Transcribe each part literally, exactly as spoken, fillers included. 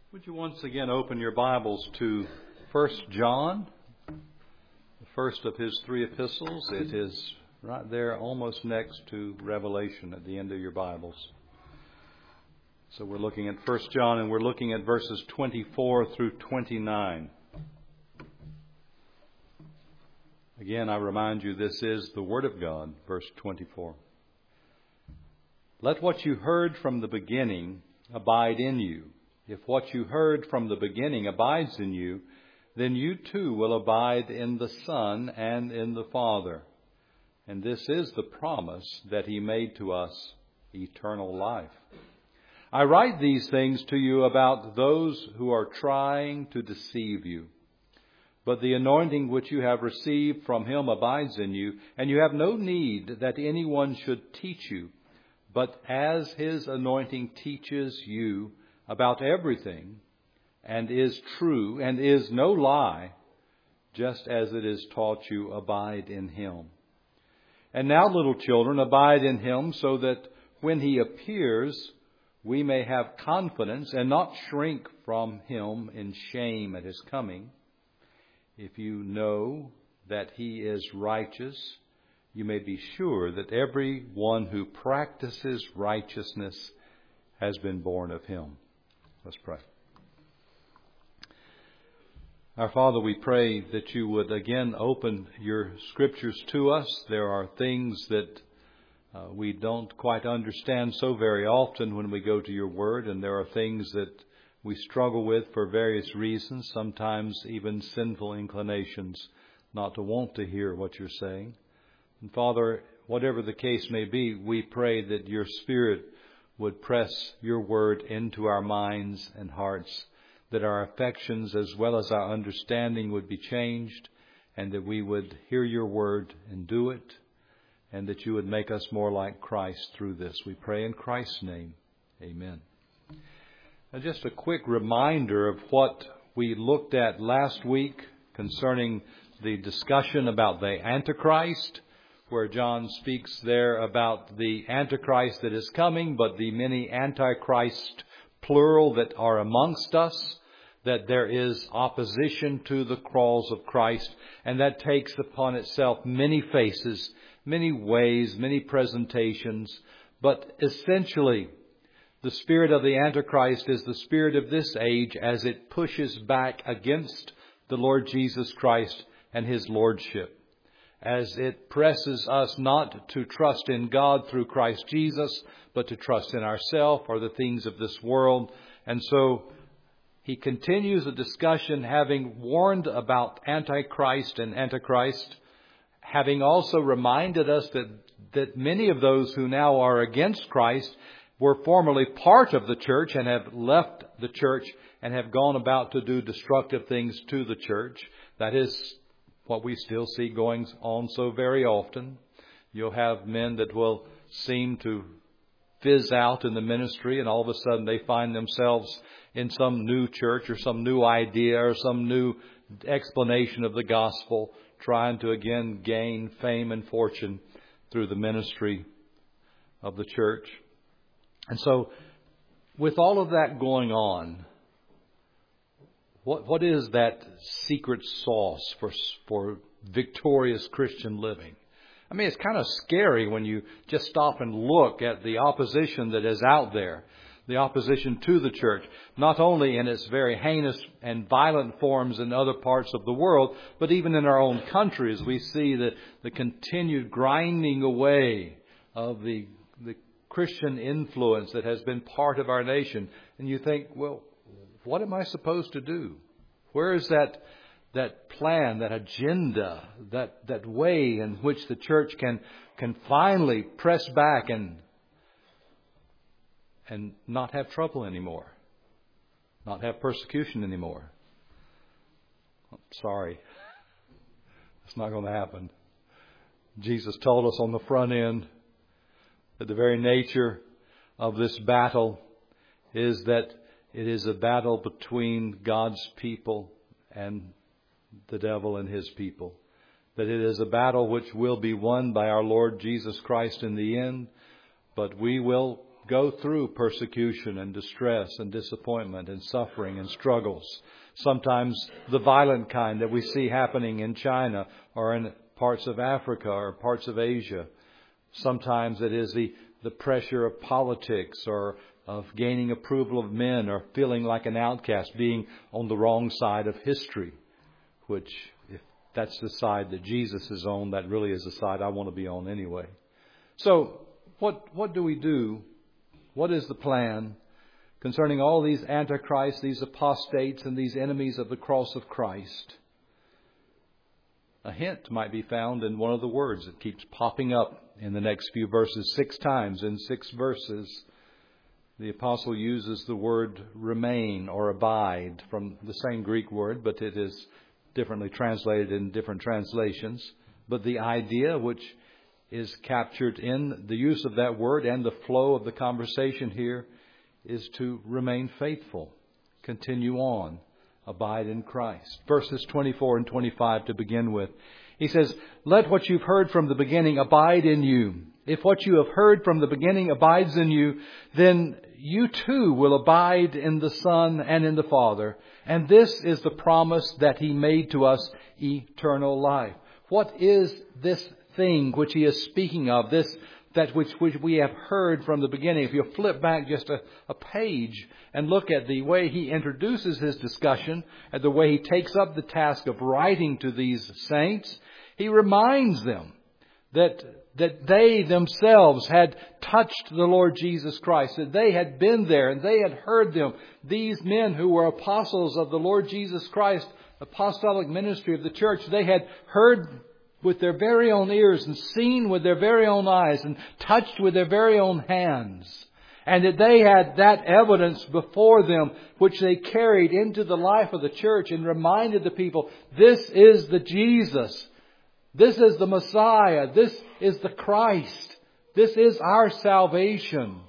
Would you once again open your Bibles to First John, the first of his three epistles? It is right there almost next to Revelation at the end of your Bibles. So we're looking at First John, and we're looking at verses twenty-four through twenty-nine. Again, I remind you, this is the Word of God, verse twenty-four. Let what you heard from the beginning abide in you. If what you heard from the beginning abides in you, then you too will abide in the Son and in the Father. And this is the promise that He made to us, eternal life. I write these things to you about those who are trying to deceive you. But the anointing which you have received from Him abides in you, and you have no need that anyone should teach you. But as His anointing teaches you about everything, and is true, and is no lie, just as it is taught you, abide in Him. And now, little children, abide in Him, so that when He appears, we may have confidence and not shrink from Him in shame at His coming. If you know that He is righteous, you may be sure that every one who practices righteousness has been born of Him. Let's pray. Our Father, we pray that you would again open your Scriptures to us. There are things that uh, we don't quite understand so very often when we go to your Word, and there are things that we struggle with for various reasons, sometimes even sinful inclinations not to want to hear what you're saying. And Father, whatever the case may be, we pray that your Spirit would press your word into our minds and hearts, that our affections as well as our understanding would be changed, and that we would hear your word and do it, and that you would make us more like Christ through this. We pray in Christ's name. Amen. Now, just a quick reminder of what we looked at last week concerning the discussion about the Antichrist, where John speaks there about the Antichrist that is coming, but the many Antichrist, plural, that are amongst us, that there is opposition to the cause of Christ, and that takes upon itself many faces, many ways, many presentations. But essentially, the spirit of the Antichrist is the spirit of this age as it pushes back against the Lord Jesus Christ and His Lordship, as it presses us not to trust in God through Christ Jesus, but to trust in ourselves or the things of this world. And so he continues the discussion, having warned about Antichrist and Antichrist, having also reminded us that, that many of those who now are against Christ were formerly part of the church and have left the church and have gone about to do destructive things to the church. That is what we still see going on so very often. You'll have men that will seem to fizz out in the ministry, and all of a sudden they find themselves in some new church or some new idea or some new explanation of the gospel, trying to again gain fame and fortune through the ministry of the church. And so, with all of that going on, What what is that secret sauce for for victorious Christian living? I mean, it's kind of scary when you just stop and look at the opposition that is out there, the opposition to the church, not only in its very heinous and violent forms in other parts of the world, but even in our own country, as we see the, the continued grinding away of the the Christian influence that has been part of our nation. And you think, well, what am I supposed to do? Where is that that plan, that agenda, that, that way in which the church can can finally press back and and not have trouble anymore, not have persecution anymore? I'm sorry, it's not going to happen. Jesus told us on the front end that the very nature of this battle is that it is a battle between God's people and the devil and his people. That it is a battle which will be won by our Lord Jesus Christ in the end. But we will go through persecution and distress and disappointment and suffering and struggles. Sometimes the violent kind that we see happening in China or in parts of Africa or parts of Asia. Sometimes it is the, the pressure of politics or of gaining approval of men or feeling like an outcast, being on the wrong side of history, which, if that's the side that Jesus is on, that really is the side I want to be on anyway. So what what do we do? What is the plan concerning all these antichrists, these apostates, and these enemies of the cross of Christ? A hint might be found in one of the words that keeps popping up in the next few verses. Six times in six verses, the apostle uses the word remain or abide, from the same Greek word, but it is differently translated in different translations. But the idea which is captured in the use of that word and the flow of the conversation here is to remain faithful, continue on, abide in Christ. Verses twenty-four and twenty-five to begin with. He says, "Let what you've heard from the beginning abide in you. If what you have heard from the beginning abides in you, then you too will abide in the Son and in the Father. And this is the promise that He made to us, eternal life." What is this thing which He is speaking of? This that which, which we have heard from the beginning. If you flip back just a, a page and look at the way He introduces His discussion and the way He takes up the task of writing to these saints, He reminds them that that they themselves had touched the Lord Jesus Christ, that they had been there and they had heard them. These men who were apostles of the Lord Jesus Christ, apostolic ministry of the church, they had heard with their very own ears and seen with their very own eyes and touched with their very own hands. And that they had that evidence before them which they carried into the life of the church and reminded the people, this is the Jesus. This is the Messiah. This is the Christ. This is our salvation.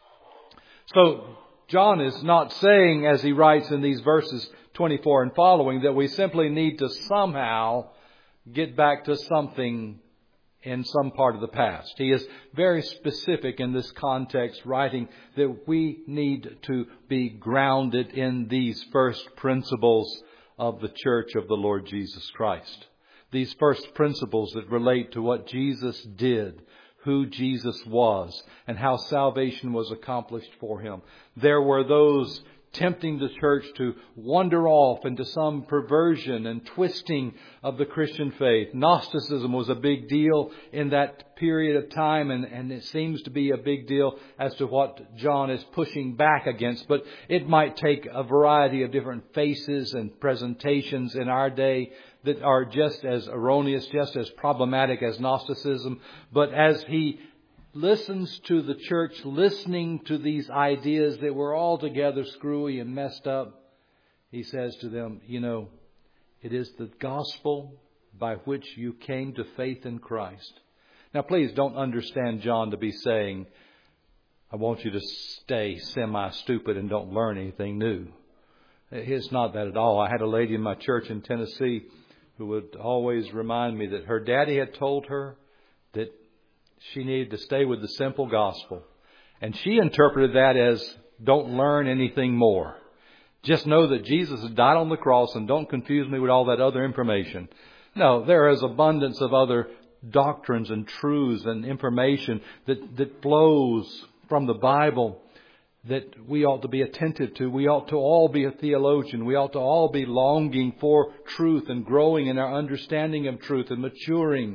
So John is not saying, as he writes in these verses twenty-four and following, that we simply need to somehow get back to something in some part of the past. He is very specific in this context, writing that we need to be grounded in these first principles of the church of the Lord Jesus Christ. These first principles that relate to what Jesus did, who Jesus was, and how salvation was accomplished for Him. There were those tempting the church to wander off into some perversion and twisting of the Christian faith. Gnosticism was a big deal in that period of time, and, and it seems to be a big deal as to what John is pushing back against. But it might take a variety of different faces and presentations in our day that are just as erroneous, just as problematic as Gnosticism. But as he listens to the church, listening to these ideas that were altogether screwy and messed up, he says to them, you know, it is the gospel by which you came to faith in Christ. Now, please don't understand John to be saying, I want you to stay semi-stupid and don't learn anything new. It's not that at all. I had a lady in my church in Tennessee who would always remind me that her daddy had told her that she needed to stay with the simple gospel. And she interpreted that as, don't learn anything more. Just know that Jesus has died on the cross and don't confuse me with all that other information. No, there is abundance of other doctrines and truths and information that, that flows from the Bible that we ought to be attentive to. We ought to all be a theologian. We ought to all be longing for truth and growing in our understanding of truth and maturing.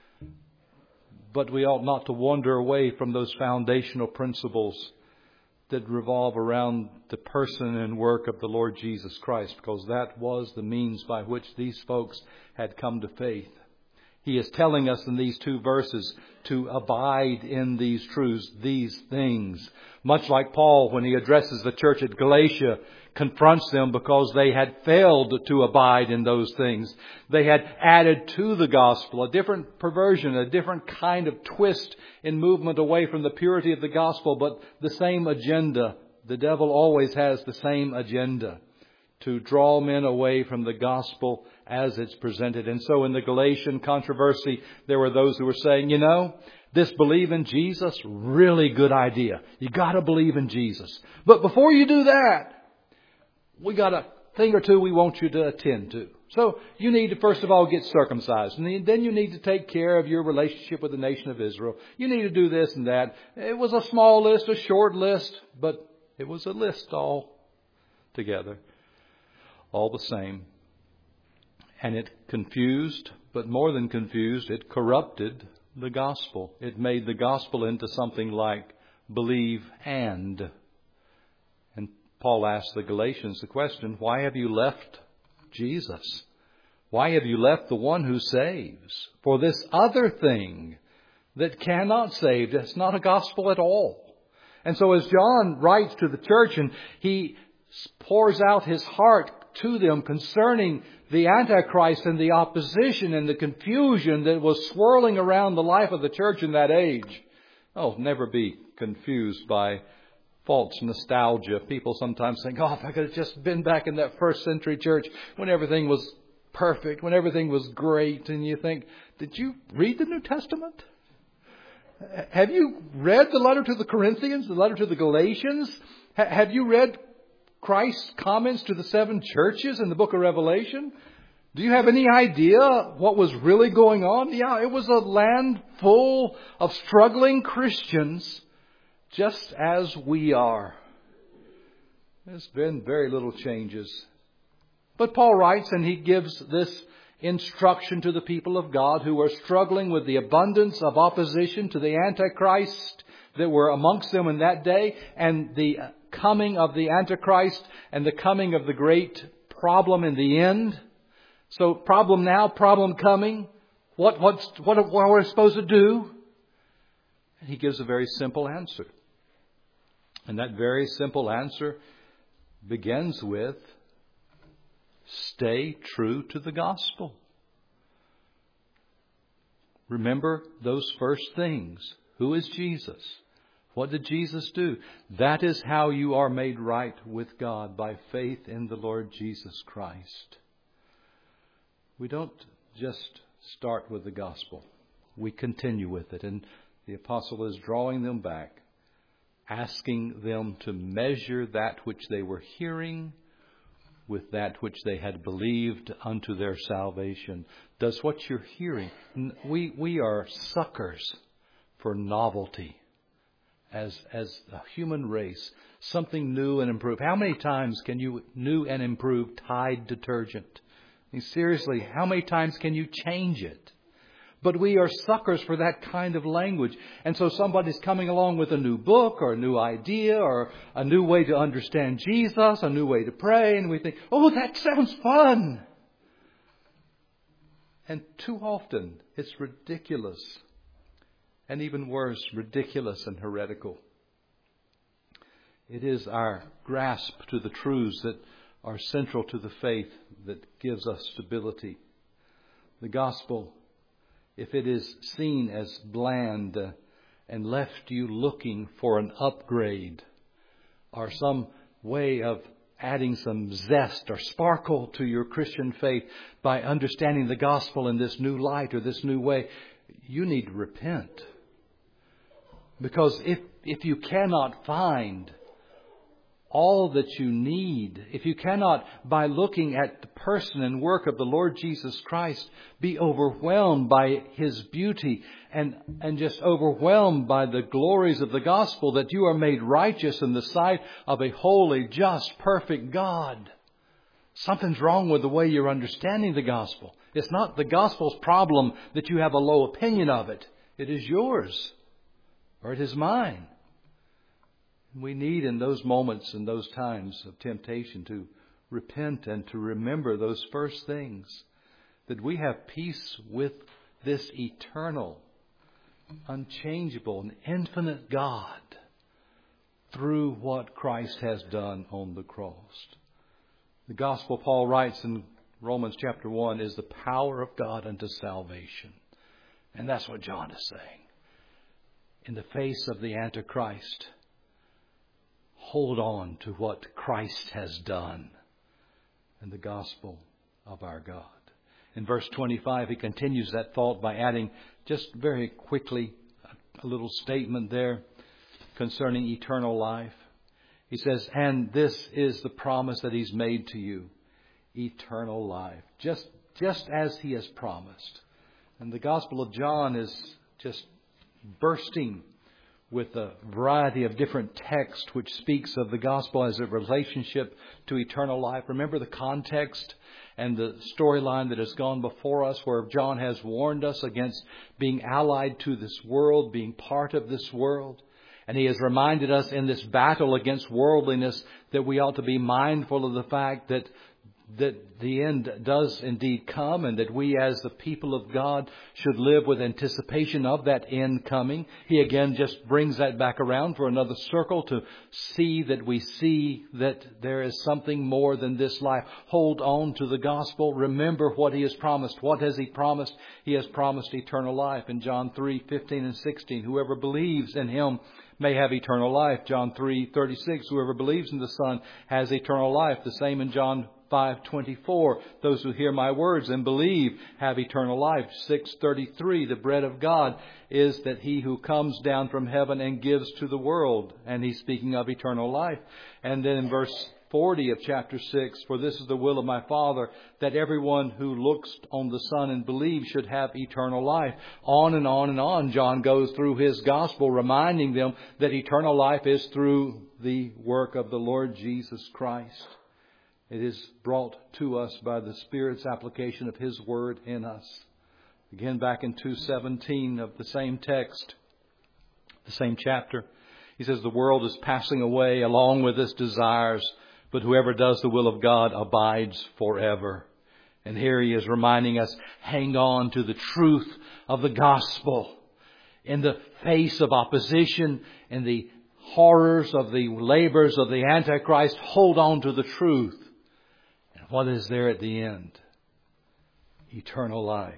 But we ought not to wander away from those foundational principles that revolve around the person and work of the Lord Jesus Christ, because that was the means by which these folks had come to faith. He is telling us in these two verses to abide in these truths, these things. Much like Paul, when he addresses the church at Galatia, confronts them because they had failed to abide in those things. They had added to the gospel a different perversion, a different kind of twist in movement away from the purity of the gospel, but the same agenda. The devil always has the same agenda, to draw men away from the gospel as it's presented. And so in the Galatian controversy, there were those who were saying, you know, This believe in Jesus, really good idea. You got to believe in Jesus. But before you do that, we got a thing or two we want you to attend to. So you need to first of all get circumcised. And then you need to take care of your relationship with the nation of Israel. You need to do this and that. It was a small list, a short list, but it was a list all together. All the same. And it confused, but more than confused, it corrupted the gospel. It made the gospel into something like believe and. And Paul asked the Galatians the question, why have you left Jesus? Why have you left the one who saves for this other thing that cannot save? It's not a gospel at all. And so as John writes to the church and he pours out his heart to them concerning the Antichrist and the opposition and the confusion that was swirling around the life of the church in that age. Oh, never be confused by false nostalgia. People sometimes think, oh, if I could have just been back in that first century church when everything was perfect, when everything was great. And you think, did you read the New Testament? Have you read the letter to the Corinthians, the letter to the Galatians? H- have you read Christ's comments to the seven churches in the book of Revelation? Do you have any idea what was really going on? Yeah, it was a land full of struggling Christians, just as we are. There's been very little changes. But Paul writes and he gives this instruction to the people of God who are struggling with the abundance of opposition to the Antichrist that were amongst them in that day, and the coming of the Antichrist and the coming of the great problem in the end. So problem now, problem coming. What, what's, what, what are we supposed to do? And he gives a very simple answer. And that very simple answer begins with, stay true to the gospel. Remember those first things. Who is Jesus? What did Jesus do? That is how you are made right with God, by faith in the Lord Jesus Christ. We don't just start with the gospel. We continue with it. And the apostle is drawing them back, asking them to measure that which they were hearing with that which they had believed unto their salvation. Does what you're hearing, we, we are suckers for novelty. As as a human race, something new and improved. How many times can you new and improved Tide detergent? I mean, seriously, how many times can you change it? But we are suckers for that kind of language. And so somebody's coming along with a new book or a new idea or a new way to understand Jesus, a new way to pray, and we think, oh, that sounds fun. And too often it's ridiculous. And even worse, ridiculous and heretical. It is our grasp to the truths that are central to the faith that gives us stability. The gospel, if it is seen as bland uh, and left you looking for an upgrade or some way of adding some zest or sparkle to your Christian faith by understanding the gospel in this new light or this new way, you need to repent. Because if, if you cannot find all that you need, if you cannot, by looking at the person and work of the Lord Jesus Christ, be overwhelmed by His beauty and, and just overwhelmed by the glories of the gospel, that you are made righteous in the sight of a holy, just, perfect God, something's wrong with the way you're understanding the gospel. It's not the gospel's problem that you have a low opinion of it. It is yours. Or it is mine. We need in those moments and those times of temptation to repent and to remember those first things. That we have peace with this eternal, unchangeable, and infinite God through what Christ has done on the cross. The gospel, Paul writes in Romans chapter one, is the power of God unto salvation. And that's what John is saying. In the face of the Antichrist, hold on to what Christ has done and the gospel of our God. In verse twenty-five, he continues that thought by adding just very quickly a little statement there concerning eternal life. He says, and this is the promise that He's made to you, eternal life, just, just as He has promised. And the Gospel of John is just bursting with a variety of different texts which speaks of the gospel as a relationship to eternal life. Remember the context and the storyline that has gone before us, where John has warned us against being allied to this world, being part of this world. And he has reminded us in this battle against worldliness that we ought to be mindful of the fact that that the end does indeed come, and that we as the people of God should live with anticipation of that end coming. He again just brings that back around for another circle to see that we see that there is something more than this life. Hold on to the gospel. Remember what He has promised. What has He promised? He has promised eternal life. In John three fifteen and sixteen, whoever believes in Him may have eternal life. John three thirty-six, whoever believes in the Son has eternal life. The same in John five twenty-four, those who hear my words and believe have eternal life. six thirty-three, the bread of God is that He who comes down from heaven and gives to the world. And He's speaking of eternal life. And then in verse forty of chapter six, for this is the will of my Father, that everyone who looks on the Son and believes should have eternal life. On and on and on, John goes through his gospel, reminding them that eternal life is through the work of the Lord Jesus Christ. It is brought to us by the Spirit's application of His Word in us. Again, back in two seventeen of the same text, the same chapter, he says, the world is passing away along with its desires, but whoever does the will of God abides forever. And here he is reminding us, hang on to the truth of the gospel. In the face of opposition and the horrors of the labors of the Antichrist, hold on to the truth. What is there at the end? Eternal life.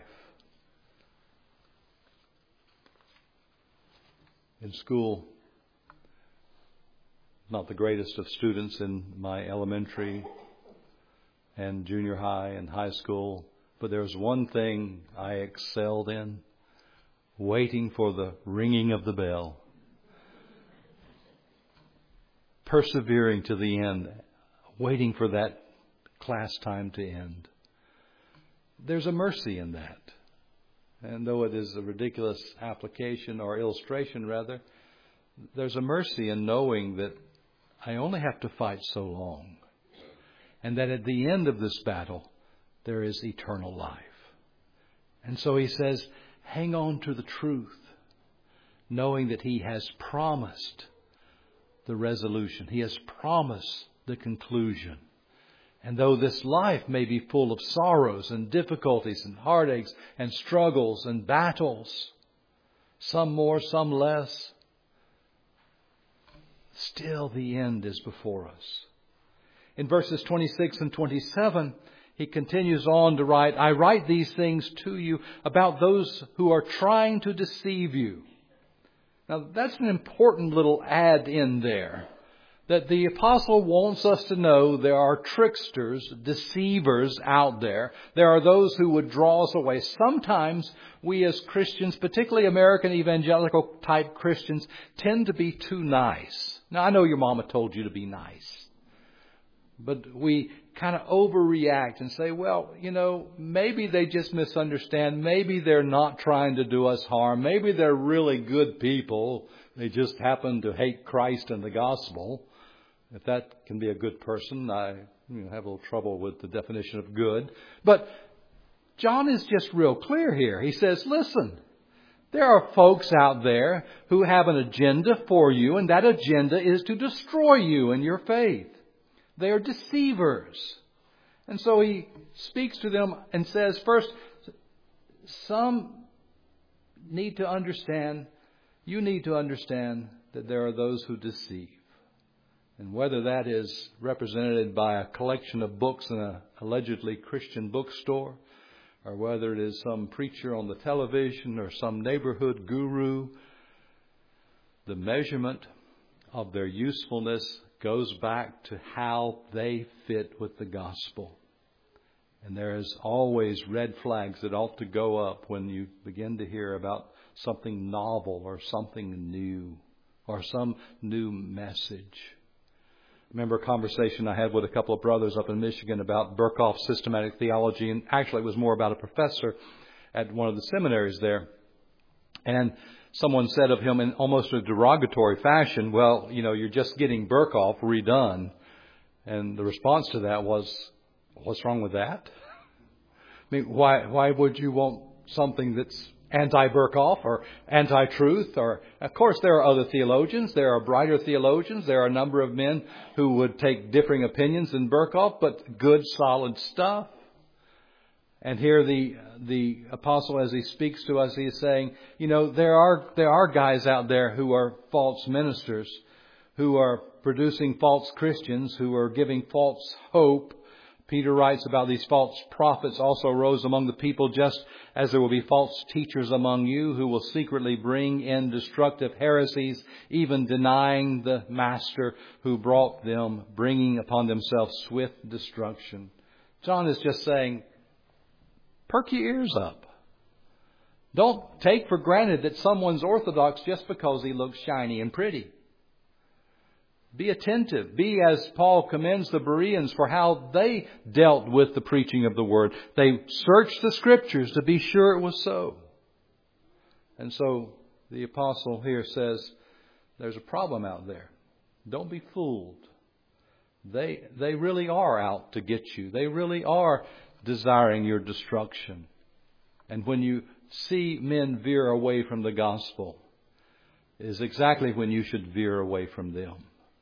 In school, not the greatest of students in my elementary and junior high and high school, but there was one thing I excelled in: waiting for the ringing of the bell. Persevering to the end, waiting for that class time to end. There's a mercy in that. And though it is a ridiculous application or illustration rather, there's a mercy in knowing that I only have to fight so long. And that at the end of this battle, there is eternal life. And so he says, hang on to the truth, knowing that He has promised the resolution. He has promised the conclusion. And though this life may be full of sorrows and difficulties and heartaches and struggles and battles, some more, some less, still the end is before us. In verses twenty-six and twenty-seven, he continues on to write, I write these things to you about those who are trying to deceive you. Now that's an important little add in there. That the apostle wants us to know there are tricksters, deceivers out there. There are those who would draw us away. Sometimes we as Christians, particularly American evangelical type Christians, tend to be too nice. Now I know your mama told you to be nice. But we kind of overreact and say, well, you know, maybe they just misunderstand. Maybe they're not trying to do us harm. Maybe they're really good people. They just happen to hate Christ and the gospel. If that can be a good person, I you know, have a little trouble with the definition of good. But John is just real clear here. He says, listen, there are folks out there who have an agenda for you, and that agenda is to destroy you and your faith. They are deceivers. And so he speaks to them and says, first, some need to understand, you need to understand that there are those who deceive. And whether that is represented by a collection of books in an allegedly Christian bookstore, or whether it is some preacher on the television or some neighborhood guru, the measurement of their usefulness goes back to how they fit with the gospel. And there is always red flags that ought to go up when you begin to hear about something novel or something new or some new message. I remember a conversation I had with a couple of brothers up in Michigan about Berkhof's systematic theology, and actually it was more about a professor at one of the seminaries there. And someone said of him in almost a derogatory fashion, well, you know, you're just getting Berkhof redone. And the response to that was, what's wrong with that? I mean, why why would you want something that's anti-Berkhof or anti-truth? Or, of course, there are other theologians. There are brighter theologians. There are a number of men who would take differing opinions than Berkhof, but good, solid stuff. And here the the apostle, as he speaks to us, he is saying, you know, there are there are guys out there who are false ministers, who are producing false Christians, who are giving false hope. Peter writes about these false prophets also arose among the people, just as there will be false teachers among you who will secretly bring in destructive heresies, even denying the master who brought them, bringing upon themselves swift destruction. John is just saying, perk your ears up. Don't take for granted that someone's orthodox just because he looks shiny and pretty. Be attentive. Be, as Paul commends the Bereans for how they dealt with the preaching of the Word. They searched the Scriptures to be sure it was so. And so the apostle here says, there's a problem out there. Don't be fooled. They, they really are out to get you. They really are desiring your destruction. And when you see men veer away from the gospel, is exactly when you should veer away from them.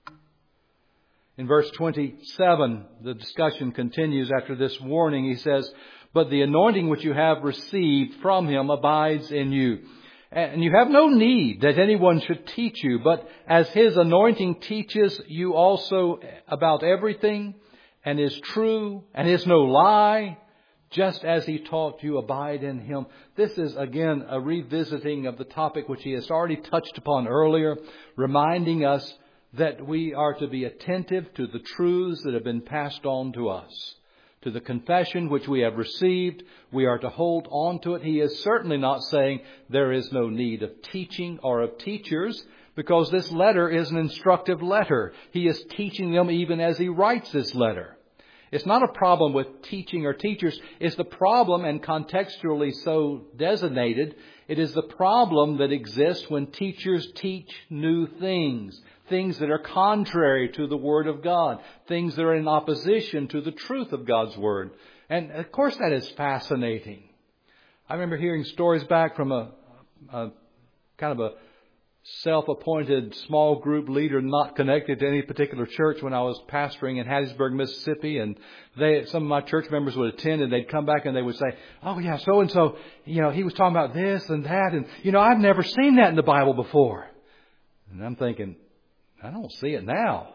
In verse twenty-seven, the discussion continues after this warning. He says, but the anointing which you have received from Him abides in you. And you have no need that anyone should teach you, but as His anointing teaches you also about everything, and is true, and is no lie, just as He taught you, abide in Him. This is, again, a revisiting of the topic which He has already touched upon earlier, reminding us that we are to be attentive to the truths that have been passed on to us. To the confession which we have received, we are to hold on to it. He is certainly not saying there is no need of teaching or of teachers, because this letter is an instructive letter. He is teaching them even as he writes this letter. It's not a problem with teaching or teachers. It's the problem, and contextually so designated, it is the problem that exists when teachers teach new things. Things that are contrary to the Word of God. Things that are in opposition to the truth of God's Word. And of course that is fascinating. I remember hearing stories back from a, a kind of a self-appointed small group leader not connected to any particular church when I was pastoring in Hattiesburg, Mississippi. And they, some of my church members would attend, and they'd come back and they would say, oh yeah, so-and-so, you know, he was talking about this and that. And, you know, I've never seen that in the Bible before. And I'm thinking, I don't see it now.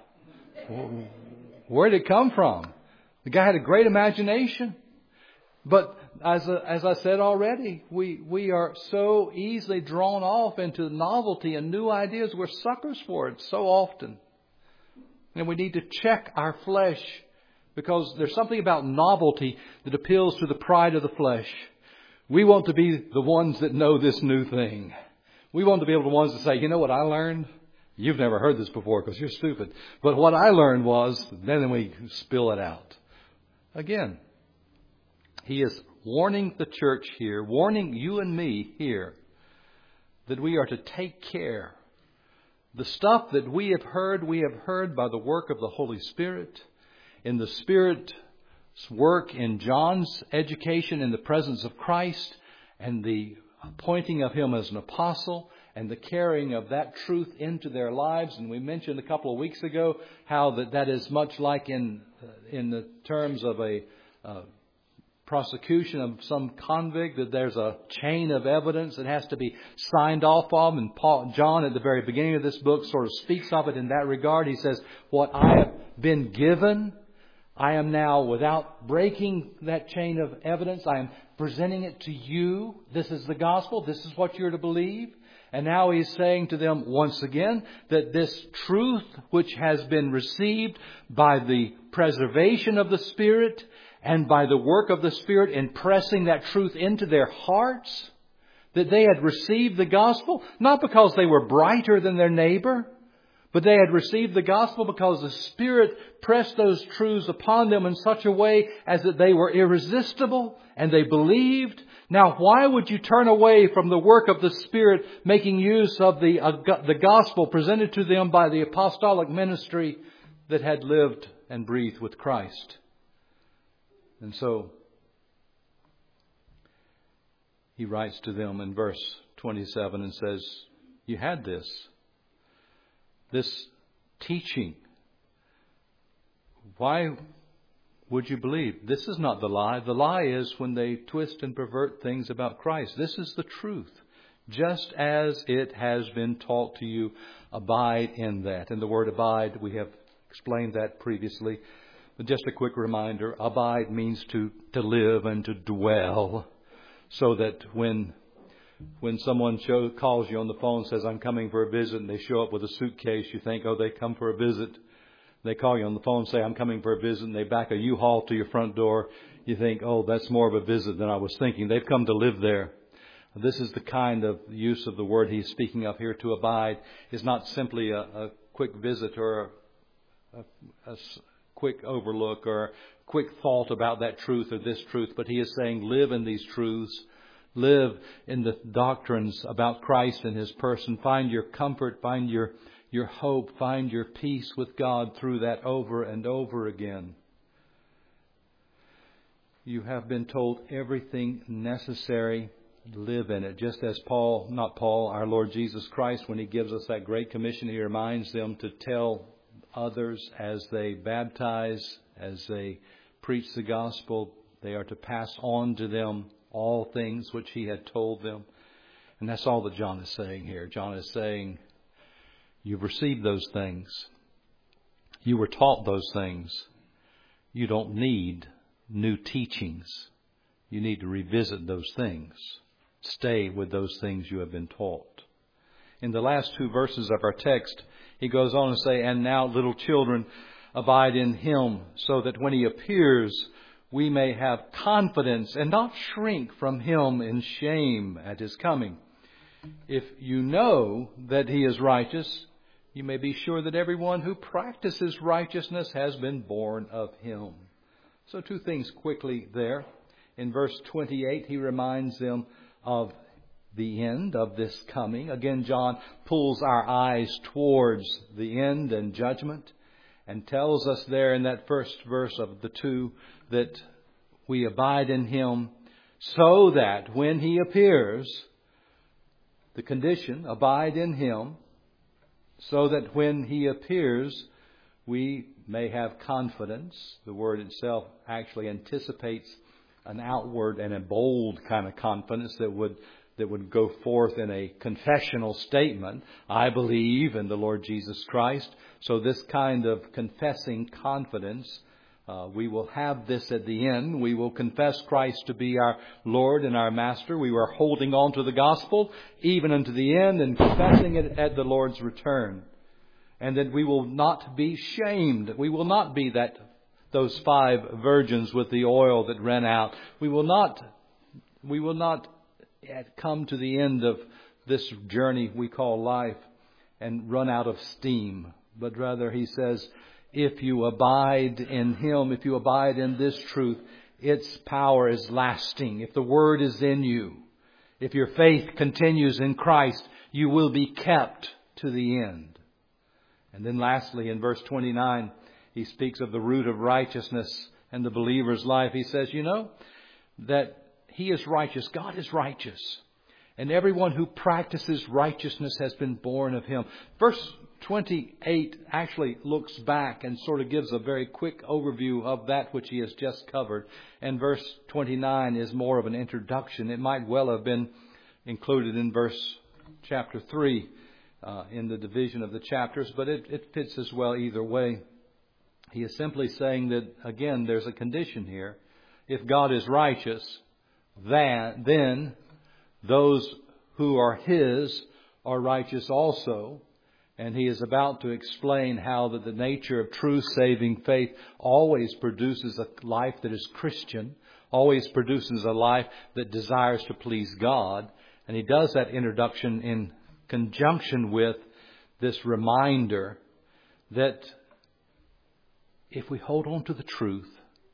Where did it come from? The guy had a great imagination. But as a, as I said already, we, we are so easily drawn off into novelty and new ideas. We're suckers for it so often. And we need to check our flesh, because there's something about novelty that appeals to the pride of the flesh. We want to be the ones that know this new thing. We want to be able to be the ones to say, you know what I learned? You've never heard this before because you're stupid. But what I learned was, then we spill it out. Again, he is warning the church here, warning you and me here, that we are to take care. The stuff that we have heard, we have heard by the work of the Holy Spirit, in the Spirit's work in John's education in the presence of Christ, and the appointing of him as an apostle, and the carrying of that truth into their lives. And we mentioned a couple of weeks ago how that, that is much like in in the terms of a uh, prosecution of some convict, that there's a chain of evidence that has to be signed off of. And Paul, John, at the very beginning of this book, sort of speaks of it in that regard. He says, what I have been given, I am now, without breaking that chain of evidence, I am presenting it to you. This is the gospel. This is what you're to believe. And now he's saying to them once again that this truth which has been received by the preservation of the Spirit and by the work of the Spirit in pressing that truth into their hearts, that they had received the gospel, not because they were brighter than their neighbor, but they had received the gospel because the Spirit pressed those truths upon them in such a way as that they were irresistible and they believed. Now, why would you turn away from the work of the Spirit making use of the, uh, the gospel presented to them by the apostolic ministry that had lived and breathed with Christ? And so he writes to them in verse twenty-seven and says, you had this. This teaching. Why would you believe? This is not the lie. The lie is when they twist and pervert things about Christ. This is the truth. Just as it has been taught to you, abide in that. And the word abide, we have explained that previously. But just a quick reminder, abide means to, to live and to dwell. So that when When someone show, calls you on the phone and says, I'm coming for a visit, and they show up with a suitcase, you think, oh, they come for a visit. They call you on the phone and say, I'm coming for a visit, and they back a U-Haul to your front door. You think, oh, that's more of a visit than I was thinking. They've come to live there. This is the kind of use of the word he's speaking of here. To abide is not simply a, a quick visit or a, a, a quick overlook or a quick thought about that truth or this truth, but he is saying live in these truths. Live in the doctrines about Christ and His person. Find your comfort, find your, your hope, find your peace with God through that over and over again. You have been told everything necessary. Live in it. Just as Paul, not Paul, our Lord Jesus Christ, when He gives us that great commission, He reminds them to tell others as they baptize, as they preach the gospel, they are to pass on to them all things which He had told them. And that's all that John is saying here. John is saying, you've received those things. You were taught those things. You don't need new teachings. You need to revisit those things. Stay with those things you have been taught. In the last two verses of our text, he goes on to say, and now, little children, abide in Him, so that when He appears, we may have confidence and not shrink from Him in shame at His coming. If you know that He is righteous, you may be sure that everyone who practices righteousness has been born of Him. So two things quickly there. In verse twenty-eight, he reminds them of the end of this coming. Again, John pulls our eyes towards the end and judgment, and tells us there in that first verse of the two that we abide in Him so that when He appears, the condition, abide in Him, so that when He appears, we may have confidence. The word itself actually anticipates an outward and a bold kind of confidence that would that would go forth in a confessional statement. I believe in the Lord Jesus Christ. So this kind of confessing confidence, uh, we will have this at the end. We will confess Christ to be our Lord and our Master. We are holding on to the gospel even unto the end and confessing it at the Lord's return. And that we will not be shamed. We will not be that those five virgins with the oil that ran out. We will not, we will not come to the end of this journey we call life and run out of steam. But rather, he says, if you abide in Him, if you abide in this truth, its power is lasting. If the Word is in you, if your faith continues in Christ, you will be kept to the end. And then lastly, in verse twenty-nine, he speaks of the root of righteousness and the believer's life. He says, you know, that He is righteous. God is righteous. And everyone who practices righteousness has been born of Him. Verse twenty-eight actually looks back and sort of gives a very quick overview of that which he has just covered. And verse twenty-nine is more of an introduction. It might well have been included in verse chapter three uh, in the division of the chapters, but it, it fits as well either way. He is simply saying that, again, there's a condition here. If God is righteous, that, then those who are His are righteous also. And he is about to explain how that the nature of true saving faith always produces a life that is Christian, always produces a life that desires to please God. And he does that introduction in conjunction with this reminder that if we hold on to the truth,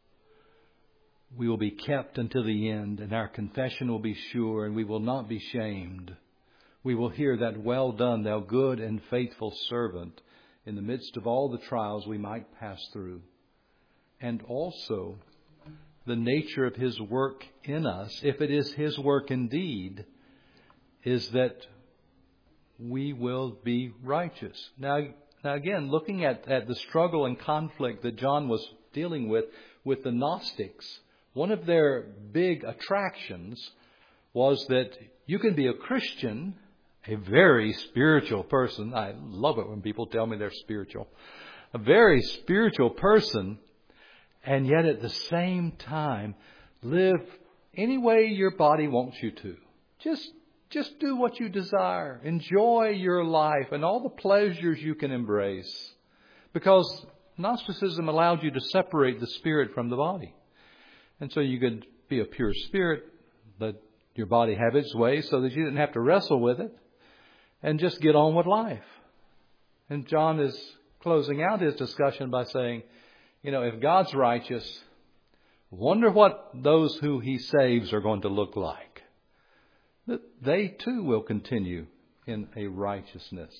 we will be kept until the end, and our confession will be sure, and we will not be shamed. We will hear that, "Well done, thou good and faithful servant," in the midst of all the trials we might pass through. And also the nature of His work in us, if it is His work indeed, is that we will be righteous. Now, now again, looking at, at the struggle and conflict that John was dealing with, with the Gnostics, one of their big attractions was that you can be a Christian, a very spiritual person. I love it when people tell me they're spiritual. A very spiritual person, and yet at the same time live any way your body wants you to. Just, just do what you desire. Enjoy your life and all the pleasures you can embrace. Because Gnosticism allowed you to separate the spirit from the body. And so you could be a pure spirit, let your body have its way so that you didn't have to wrestle with it, and just get on with life. And John is closing out his discussion by saying, you know, if God's righteous, wonder what those who He saves are going to look like. That they too will continue in a righteousness.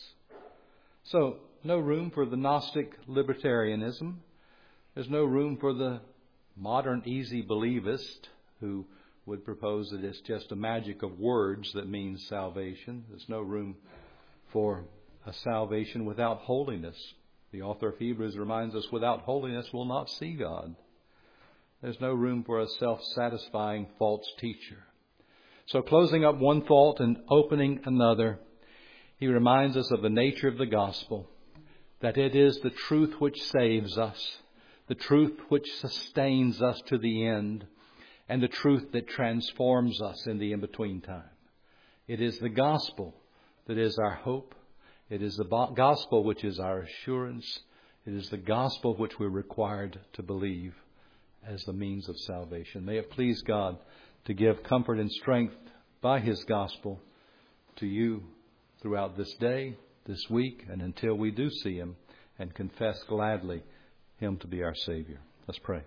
So, no room for the Gnostic libertarianism. There's no room for the modern easy believist who would propose that it's just a magic of words that means salvation. There's no room for a salvation without holiness. The author of Hebrews reminds us, without holiness we'll not see God. There's no room for a self-satisfying false teacher. So closing up one thought and opening another, he reminds us of the nature of the gospel, that it is the truth which saves us, the truth which sustains us to the end, and the truth that transforms us in the in-between time. It is the gospel that is our hope. It is the gospel which is our assurance. It is the gospel which we're required to believe as the means of salvation. May it please God to give comfort and strength by His gospel to you throughout this day, this week, and until we do see Him and confess gladly Him to be our Savior. Let's pray.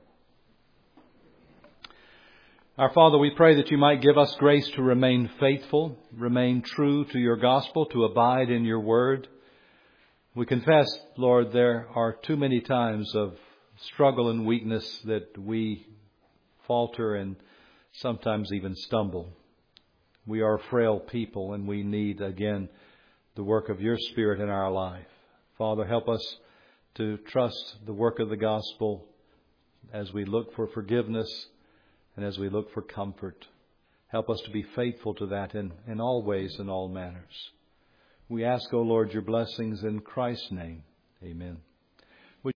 Our Father, we pray that You might give us grace to remain faithful, remain true to Your gospel, to abide in Your word. We confess, Lord, there are too many times of struggle and weakness that we falter and sometimes even stumble. We are a frail people, and we need, again, the work of Your Spirit in our life. Father, help us to trust the work of the gospel as we look for forgiveness and as we look for comfort. Help us to be faithful to that in, in all ways and all manners. We ask, O Lord, Your blessings in Christ's name. Amen.